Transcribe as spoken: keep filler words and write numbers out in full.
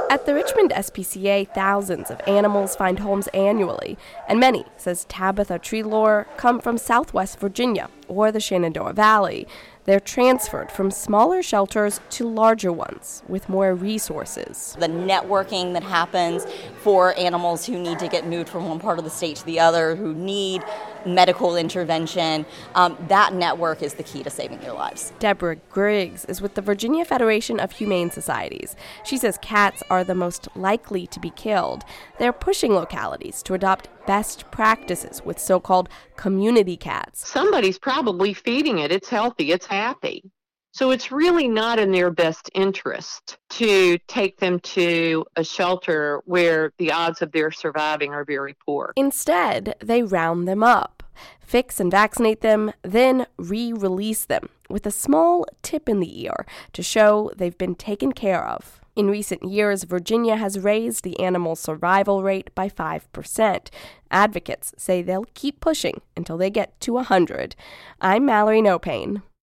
At the Richmond S P C A, thousands of animals find homes annually, and many, says Tabitha Treelore, come from Southwest Virginia or the Shenandoah Valley. They're transferred from smaller shelters to larger ones with more resources. The networking that happens for animals who need to get moved from one part of the state to the other, who need medical intervention, um, that network is the key to saving their lives. Deborah Griggs is with the Virginia Federation of Humane Societies. She says cats are the most likely to be killed. They're pushing localities to adopt best practices with so-called community cats. Somebody's probably feeding it. It's healthy. It's happy. So it's really not in their best interest to take them to a shelter where the odds of their surviving are very poor. Instead, they round them up, fix and vaccinate them, then re-release them with a small tip in the ear to show they've been taken care of. In recent years, Virginia has raised the animal survival rate by five percent. Advocates say they'll keep pushing until they get to one hundred. I'm Mallory Nopane.